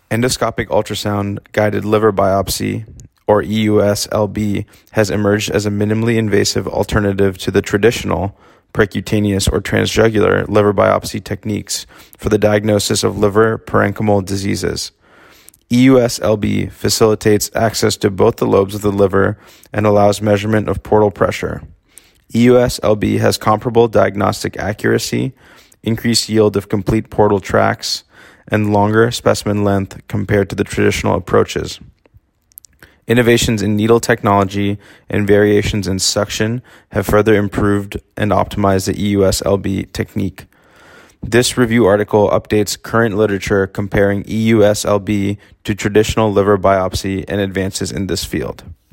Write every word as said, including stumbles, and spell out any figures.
Endoscopic ultrasound-guided liver biopsy, or E U S L B, has emerged as a minimally invasive alternative to the traditional percutaneous or transjugular liver biopsy techniques for the diagnosis of liver parenchymal diseases. E U S L B facilitates access to both the lobes of the liver and allows measurement of portal pressure. E U S L B has comparable diagnostic accuracy, increased yield of complete portal tracts, and longer specimen length compared to the traditional approaches. Innovations in needle technology and variations in suction have further improved and optimized the E U S L B technique. This review article updates current literature comparing E U S L B to traditional liver biopsy and advances in this field.